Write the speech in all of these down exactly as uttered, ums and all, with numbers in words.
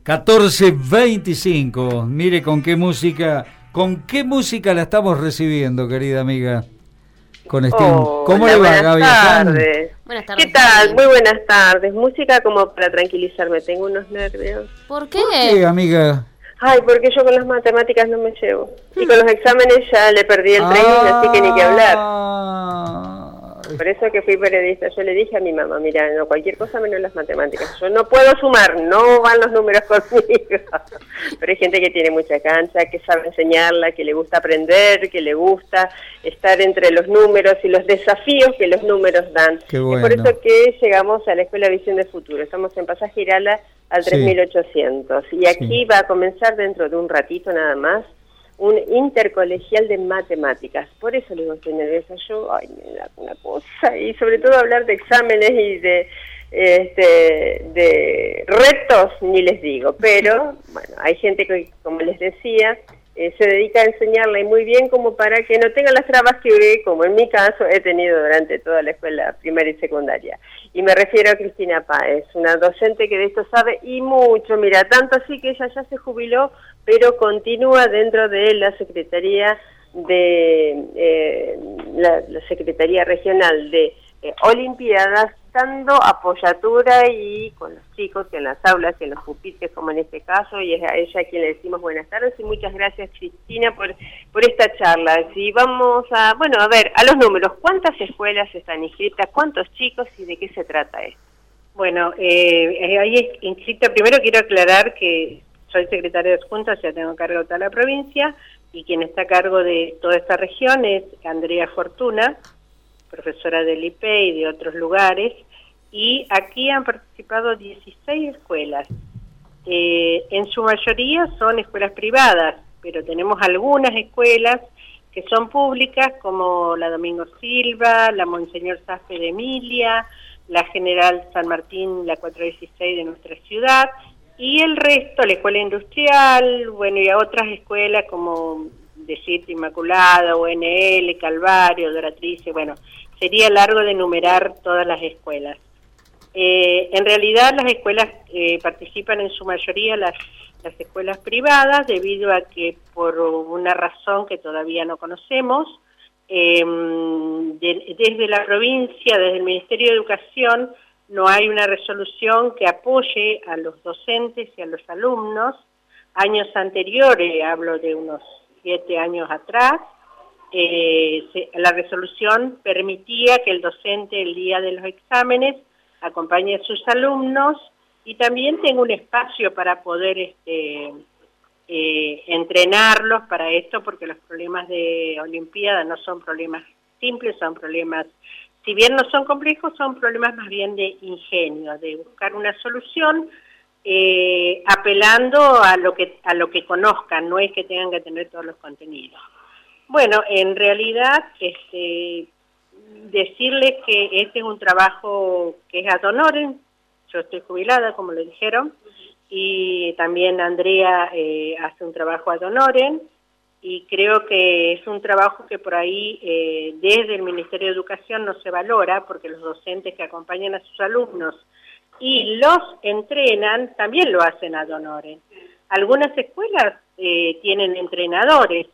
catorce veinticinco. Mire con qué música, con qué música la estamos recibiendo, querida amiga. Con Sting. Oh, ¿Cómo hola, le va, buenas Gaby? tardes. Buenas tardes. ¿Qué tal? Muy buenas tardes. Música como para tranquilizarme. Tengo unos nervios. ¿Por qué? ¿Por qué, amiga? Ay, porque yo con las matemáticas no me llevo. Y con los exámenes ya le perdí el tren, Ah, así que ni que hablar. Por eso que fui periodista. Yo le dije a mi mamá, mira, no, cualquier cosa menos las matemáticas. Yo no puedo sumar, no van los números conmigo. Pero hay gente que tiene mucha cancha, que sabe enseñarla, que le gusta aprender, que le gusta estar entre los números y los desafíos que los números dan. Qué bueno. Es por eso que llegamos a la Escuela Visión de Futuro. Estamos en Pasaje Irala al Sí. tres mil ochocientos. Y aquí Sí. va a comenzar dentro de un ratito nada más un intercolegial de matemáticas. Por eso le digo, estoy nerviosa. Yo, ay, me da una cosa. Y sobre todo hablar de exámenes y de este de retos, ni les digo. Pero, bueno, hay gente que, como les decía, eh, se dedica a enseñarla y muy bien como para que no tenga las trabas que, como en mi caso, he tenido durante toda la escuela primaria y secundaria. Y me refiero a Cristina Páez, una docente que de esto sabe y mucho. Mira, tanto así que ella ya se jubiló, pero continúa dentro de la Secretaría de eh, la, la Secretaría Regional de eh, Olimpiadas, dando apoyatura y con los chicos en las aulas, en los pupitres, como en este caso, y es a ella a quien le decimos buenas tardes y muchas gracias, Cristina, por por esta charla. Si vamos a, bueno, a ver, a los números, ¿cuántas escuelas están inscritas? ¿Cuántos chicos y de qué se trata esto? Bueno, eh, ahí inscrita, primero quiero aclarar que soy secretaria de Junta, ya tengo cargo de toda la provincia, y quien está a cargo de toda esta región es Andrea Fortuna, profesora del I P E y de otros lugares, y aquí han participado dieciséis escuelas. Eh, en su mayoría son escuelas privadas, pero tenemos algunas escuelas que son públicas, como la Domingo Silva, la Monseñor Zaffe de Emilia, la General San Martín, la cuatrocientos dieciséis de nuestra ciudad, y el resto, la Escuela Industrial, bueno, y a otras escuelas como Decirte Inmaculada, U N L, Calvario, Doratrice, bueno, sería largo de enumerar todas las escuelas. Eh, en realidad las escuelas eh, participan en su mayoría las, las escuelas privadas, debido a que por una razón que todavía no conocemos, eh, de, desde la provincia, desde el Ministerio de Educación, no hay una resolución que apoye a los docentes y a los alumnos. Años anteriores, hablo de unos siete años atrás, eh, se, la resolución permitía que el docente el día de los exámenes acompañe a sus alumnos y también tenga un espacio para poder este, eh, entrenarlos para esto, porque los problemas de Olimpiada no son problemas simples, son problemas, si bien no son complejos, son problemas más bien de ingenio, de buscar una solución, eh, apelando a lo que a lo que conozcan, no es que tengan que tener todos los contenidos. Bueno, en realidad, este, decirles que este es un trabajo que es ad honorem. Yo estoy jubilada, como le dijeron, y también Andrea eh, hace un trabajo ad honorem, y creo que es un trabajo que por ahí eh, desde el Ministerio de Educación no se valora, porque los docentes que acompañan a sus alumnos y los entrenan también lo hacen ad honorem. Algunas escuelas eh, tienen entrenadores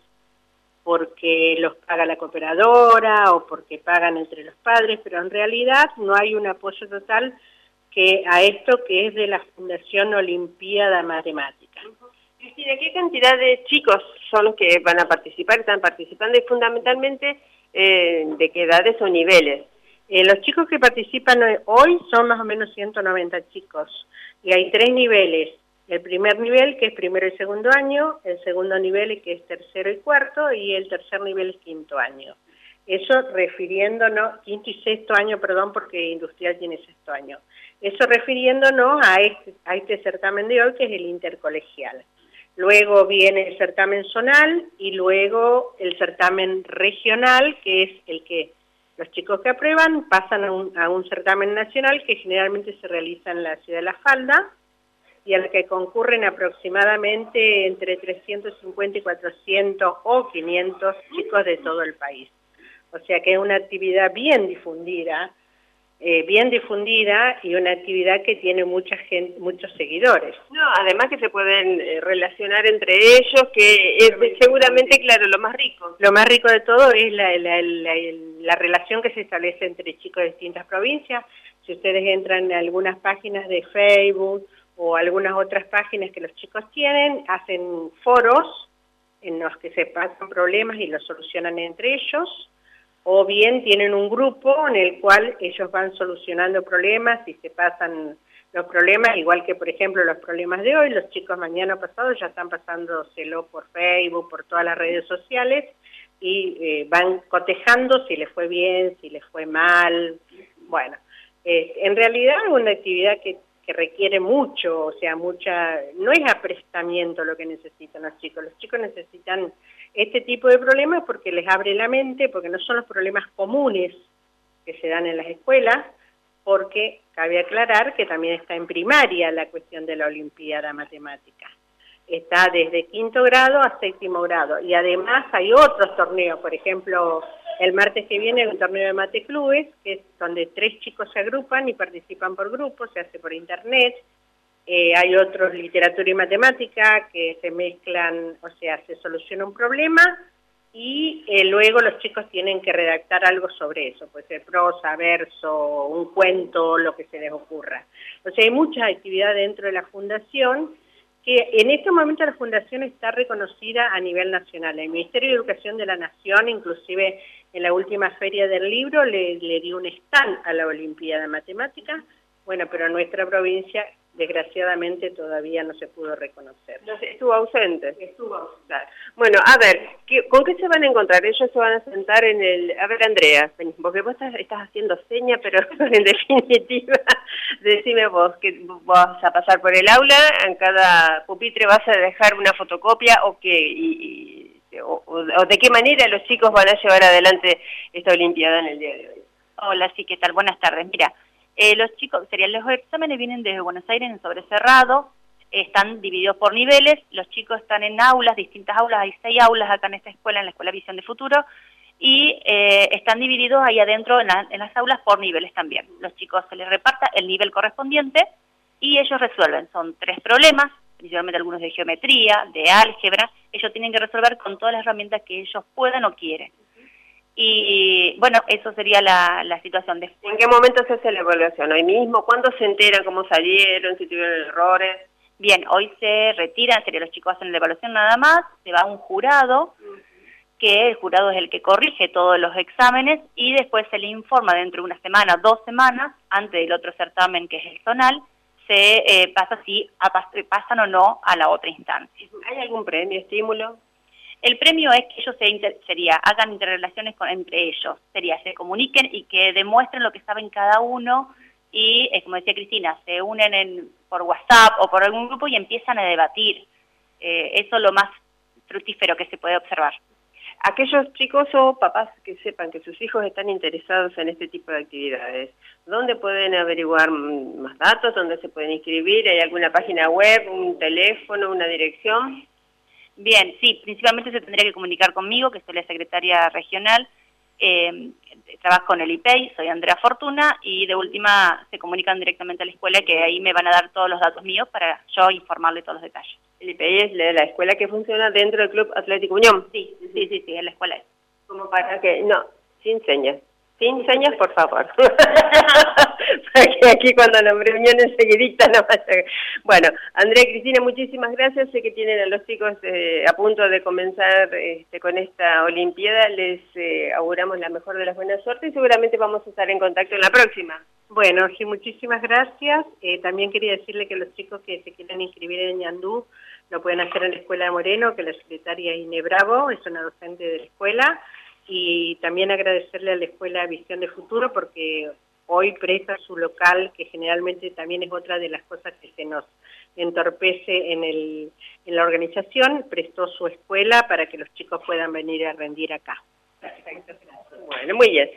porque los paga la cooperadora o porque pagan entre los padres, pero en realidad no hay un apoyo total que a esto que es de la Fundación Olimpiada Matemática. Cristina, ¿qué cantidad de chicos son los que van a participar, están participando y fundamentalmente eh, de qué edades o niveles? Eh, los chicos que participan hoy son más o menos ciento noventa chicos y hay tres niveles. El primer nivel, que es primero y segundo año, el segundo nivel, que es tercero y cuarto, y el tercer nivel es quinto año. Eso refiriéndonos, quinto y sexto año, perdón, porque industrial tiene sexto año. Eso refiriéndonos a este, a este certamen de hoy, que es el intercolegial. Luego viene el certamen zonal y luego el certamen regional, que es el que los chicos que aprueban pasan a un, a un certamen nacional que generalmente se realiza en la ciudad de La Falda, y al que concurren aproximadamente entre trescientos cincuenta y cuatrocientos o quinientos chicos de todo el país. O sea que es una actividad bien difundida, eh, bien difundida y una actividad que tiene mucha gente, muchos seguidores. No, además que se pueden eh, relacionar entre ellos, que es seguramente, claro, lo más rico. Lo más rico de todo es la, la, la, la relación que se establece entre chicos de distintas provincias. Si ustedes entran en algunas páginas de Facebook o algunas otras páginas que los chicos tienen, hacen foros en los que se pasan problemas y los solucionan entre ellos, o bien tienen un grupo en el cual ellos van solucionando problemas y se pasan los problemas, igual que por ejemplo los problemas de hoy, los chicos mañana pasado ya están pasándoselo por Facebook, por todas las redes sociales, y eh, van cotejando si les fue bien, si les fue mal. Bueno, eh, en realidad es una actividad que, que requiere mucho, o sea, mucha, no es aprestamiento lo que necesitan los chicos, los chicos necesitan este tipo de problemas porque les abre la mente, porque no son los problemas comunes que se dan en las escuelas, porque cabe aclarar que también está en primaria la cuestión de la Olimpiada Matemática. Está desde quinto grado a séptimo grado, y además hay otros torneos, por ejemplo, el martes que viene hay un torneo de mate clubes, que es donde tres chicos se agrupan y participan por grupos, se hace por internet. Eh, hay otros, literatura y matemática, que se mezclan, o sea, se soluciona un problema y eh, luego los chicos tienen que redactar algo sobre eso, puede ser prosa, verso, un cuento, lo que se les ocurra. O sea, hay mucha actividad dentro de la fundación, que en este momento la fundación está reconocida a nivel nacional. El Ministerio de Educación de la Nación, inclusive en la última feria del libro, le, le dio un stand a la Olimpiada de Matemáticas. Bueno, pero en nuestra provincia, desgraciadamente, todavía no se pudo reconocer. No sé, estuvo ausente. Estuvo ausente. Bueno, a ver, ¿qué, ¿con qué se van a encontrar? Ellos se van a sentar en el... A ver, Andrea, porque vos estás, estás haciendo seña, pero en definitiva, decime vos, que vas a pasar por el aula, en cada pupitre vas a dejar una fotocopia, o qué, y, y, o, o de qué manera los chicos van a llevar adelante esta Olimpiada en el día de hoy. Hola, sí, ¿qué tal? Buenas tardes. Mira, Eh, los chicos, serían los exámenes vienen desde Buenos Aires en sobrecerrado, eh, están divididos por niveles, los chicos están en aulas, distintas aulas, hay seis aulas acá en esta escuela, en la Escuela Visión de Futuro, y eh, están divididos ahí adentro en, la, en las aulas por niveles también. Los chicos se les reparta el nivel correspondiente y ellos resuelven, son tres problemas, principalmente algunos de geometría, de álgebra, ellos tienen que resolver con todas las herramientas que ellos puedan o quieren. Y bueno, eso sería la, la situación. Después, ¿en qué momento se hace la evaluación? ¿Hoy mismo? ¿Cuándo se enteran cómo salieron, si tuvieron errores? Bien, hoy se retiran, sería los chicos hacen la evaluación nada más, se va a un jurado, que el jurado es el que corrige todos los exámenes, y después se le informa dentro de una semana, dos semanas, antes del otro certamen que es el zonal, se eh, pasa si a, pasan o no a la otra instancia. ¿Hay algún premio, estímulo? El premio es que ellos se inter, sería, hagan interrelaciones con, entre ellos, sería, se comuniquen y que demuestren lo que saben cada uno y, eh, como decía Cristina, se unen en, por WhatsApp o por algún grupo y empiezan a debatir. Eh, eso es lo más fructífero que se puede observar. Aquellos chicos o papás que sepan que sus hijos están interesados en este tipo de actividades, ¿dónde pueden averiguar más datos? ¿Dónde se pueden inscribir? ¿Hay alguna página web, un teléfono, una dirección? Bien, sí, principalmente se tendría que comunicar conmigo, que soy la secretaria regional, eh, trabajo con el I P E I, soy Andrea Fortuna, y de última se comunican directamente a la escuela, que ahí me van a dar todos los datos míos para yo informarle todos los detalles. ¿El I P E I es la, la escuela que funciona dentro del Club Atlético Unión? Sí, sí, sí, sí, es la escuela. Como para que, no, sin señas. Sin señas, por favor. Para que aquí cuando nombré Unión enseguidita no vaya. Bueno, Andrea y Cristina, muchísimas gracias. Sé que tienen a los chicos eh, a punto de comenzar este, con esta Olimpiada. Les eh, auguramos la mejor de las buenas suertes y seguramente vamos a estar en contacto en la próxima. Bueno, sí, muchísimas gracias. Eh, también quería decirle que los chicos que se quieran inscribir en Ñandú lo pueden hacer en la Escuela de Moreno, que la secretaria Ine Bravo es una docente de la escuela. Y también agradecerle a la Escuela Visión de Futuro porque hoy presta su local, que generalmente también es otra de las cosas que se nos entorpece en, el, en la organización, prestó su escuela para que los chicos puedan venir a rendir acá. Perfecto, gracias. Bueno, muy bien.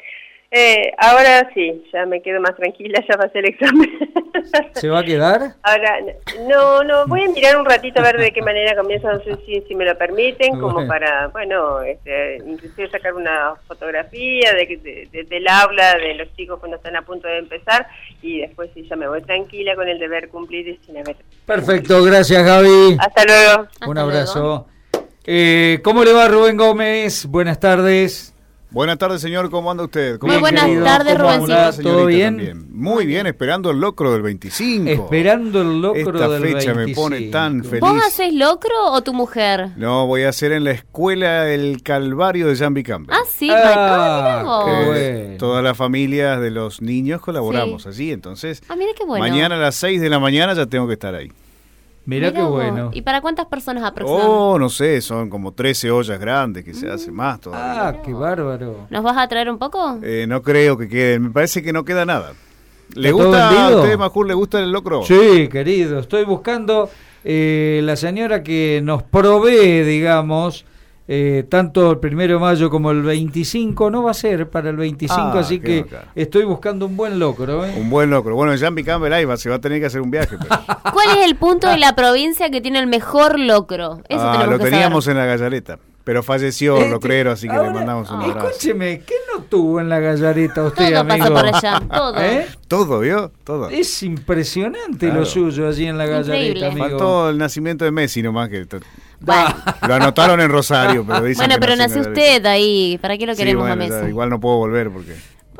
Eh, ahora sí, ya me quedo más tranquila, ya pasé el examen. ¿Se va a quedar? Ahora, no, no, voy a mirar un ratito a ver de qué manera comienza, no sé si, si me lo permiten, como bueno. para, bueno, este, inclusive sacar una fotografía de, de, de, del aula de los chicos cuando están a punto de empezar, y después sí, ya me voy tranquila con el deber cumplido y sin haber... Perfecto, gracias Gaby. Hasta luego. Un Hasta abrazo. luego. Eh, ¿Cómo le va Rubén Gómez? Buenas tardes. Buenas tardes, señor. ¿Cómo anda usted? ¿Cómo Muy buenas querido? tardes, ¿Cómo Rubéncito. anda? señorita ¿Todo bien? también? Muy bien, esperando el locro del veinticinco. Esperando el locro Esta del fecha veinticinco. me pone tan feliz. ¿Vos haces locro o tu mujer? No, voy a hacer en la escuela El Calvario de Jambi Campbell. Ah, sí. Ah, Ah, mirá vos. qué Eh, bueno. Todas las familias de los niños colaboramos Sí. allí, entonces Ah, mira qué bueno. mañana a las seis de la mañana ya tengo que estar ahí. Mirá qué vos. bueno. ¿Y para cuántas personas aproximadamente? Oh, no sé, son como trece ollas grandes que se hace más todavía. Ah, qué bárbaro. ¿Nos vas a traer un poco? Eh, no creo que quede, me parece que no queda nada. ¿Le ¿Está todo gusta a vendido? usted, Majur, le gusta el locro? Sí, querido, estoy buscando eh, la señora que nos provee, digamos, eh, tanto el primero de mayo como el veinticinco, no va a ser para el veinticinco, Ah, así qué que bacán. estoy buscando un buen locro. ¿eh? Un buen locro. Bueno, en Jambi Campbell ahí va, se va a tener que hacer un viaje. Pero... ¿Cuál es el punto de la provincia que tiene el mejor locro? Eso ah, tenemos lo que teníamos saber. en la Gallareta, pero falleció el Este, locrero, así que ahora, le mandamos un ah, abrazo. Escúcheme, ¿qué no tuvo en la gallareta usted, Todo amigo? pasa por allá, todo. ¿Eh? Todo, ¿vio? Todo. Es impresionante Claro. lo suyo allí en la gallareta, Increíble. amigo. Faltó el nacimiento de Messi nomás, que t- Bueno, lo anotaron en Rosario, pero dicen bueno que pero nació en nació la Gallareta. usted ahí. ¿Para qué lo Sí, queremos bueno, a ya, Messi? igual no puedo volver porque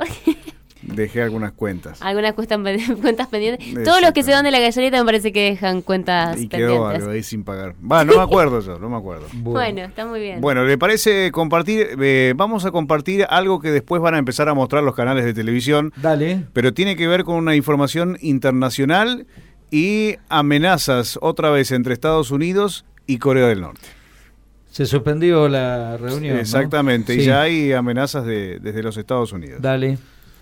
dejé algunas cuentas. Algunas cuestan- cuentas pendientes. Todos los que se van de la gallareta me parece que dejan cuentas Y quedó pendientes. algo ahí sin pagar. Va, no me acuerdo yo, no me acuerdo. Bueno, está muy bien. Bueno, ¿le parece compartir? Eh, vamos a compartir algo que después van a empezar a mostrar los canales de televisión, Dale. pero tiene que ver con una información internacional y amenazas otra vez entre Estados Unidos y Corea del Norte. Se suspendió la reunión, ¿no? Exactamente, y Sí. ya hay amenazas de, desde los Estados Unidos. Dale.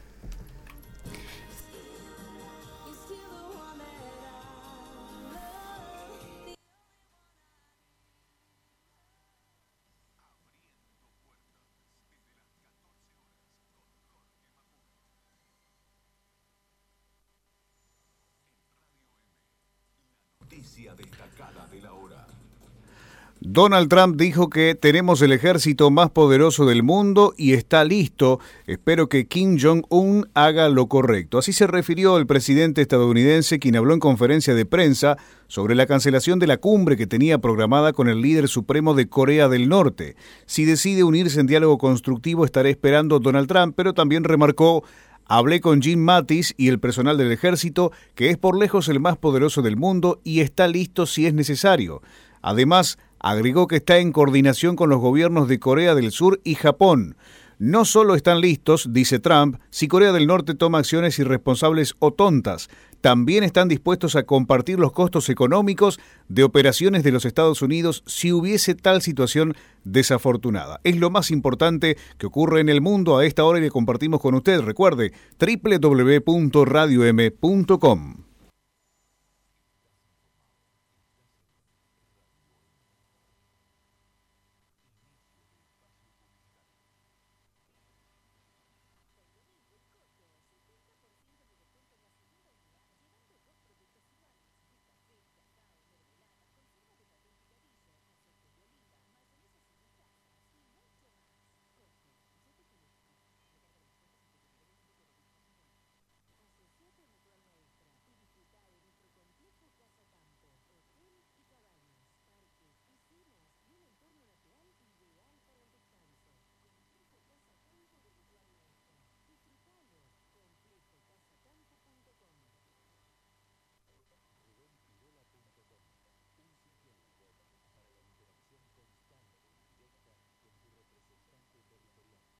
Donald Trump dijo que tenemos el ejército más poderoso del mundo y está listo. Espero que Kim Jong-un haga lo correcto. Así se refirió el presidente estadounidense, quien habló en conferencia de prensa sobre la cancelación de la cumbre que tenía programada con el líder supremo de Corea del Norte. Si decide unirse en diálogo constructivo, estaré esperando Donald Trump, pero también remarcó: hablé con Jim Mattis y el personal del ejército, que es por lejos el más poderoso del mundo y está listo si es necesario. Además, agregó que está en coordinación con los gobiernos de Corea del Sur y Japón. No solo están listos, dice Trump, si Corea del Norte toma acciones irresponsables o tontas, también están dispuestos a compartir los costos económicos de operaciones de los Estados Unidos si hubiese tal situación desafortunada. Es lo más importante que ocurre en el mundo a esta hora y le compartimos con usted. Recuerde, doble u doble u doble u punto radio m punto com.